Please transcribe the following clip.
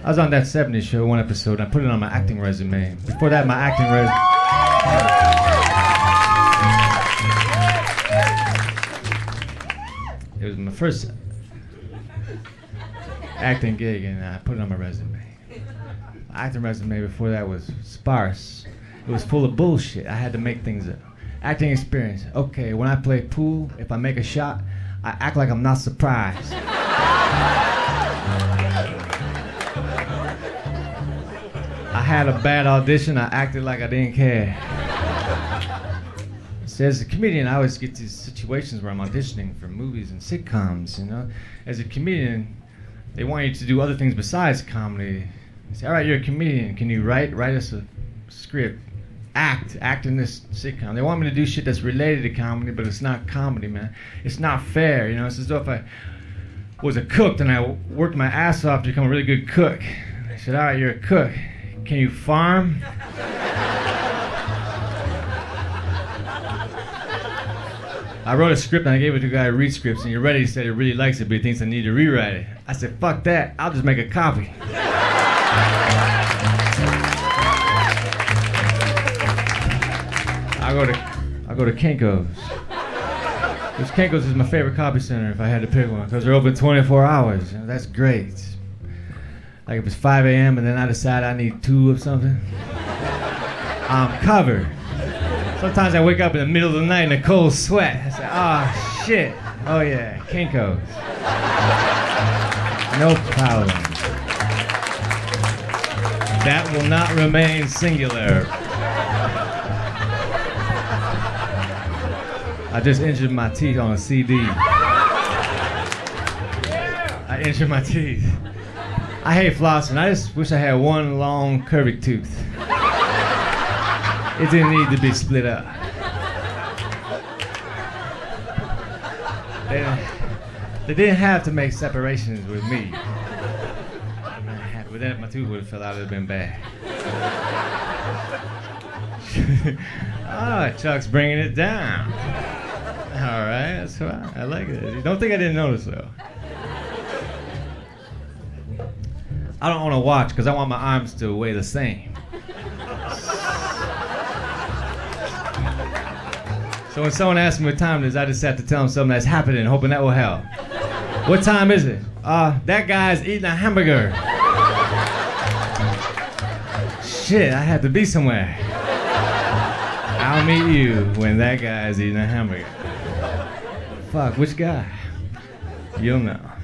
I was on that 70s show, one episode, and I put it on my acting resume. Before that, my acting resume... It was my first acting gig, and I put it on my resume. My acting resume before that was sparse. It was full of bullshit. I had to make things up. Acting experience. Okay, when I play pool, if I make a shot, I act like I'm not surprised. I had a bad audition, I acted like I didn't care. So as a comedian, I always get these situations where I'm auditioning for movies and sitcoms, you know. As a comedian, they want you to do other things besides comedy. They say, all right, you're a comedian, can you write us a script? Act in this sitcom. They want me to do shit that's related to comedy, but it's not comedy, man. It's not fair, you know. It's as though if I was a cook and I worked my ass off to become a really good cook. And they said, all right, you're a cook. Can you farm? I wrote a script and I gave it to a guy who reads scripts, and you're ready. He said he really likes it, but he thinks I need to rewrite it. I said, fuck that. I'll just make a copy. I go to Kinko's. Because Kinko's is my favorite copy center if I had to pick one, because they're open 24 hours. You know, that's great. Like if it's 5 a.m. and then I decide I need 2 of something, I'm covered. Sometimes I wake up in the middle of the night in a cold sweat. I say, oh shit. Oh yeah, Kinko's. No problem. That will not remain singular. I just injured my teeth on a CD. I injured my teeth. I hate flossing. I just wish I had one long curvy tooth. It didn't need to be split up. They didn't have to make separations with me. But then if my tooth would have fell out, it would have been bad. Oh, Chuck's bringing it down. All right, that's right. I like it. You don't think I didn't notice, though. I don't want to watch because I want my arms to weigh the same. So when someone asks me what time it is, I just have to tell them something that's happening, hoping that will help. What time is it? That guy's eating a hamburger. Shit, I have to be somewhere. I'll meet you when that guy's eating a hamburger. Fuck, which guy? You'll know.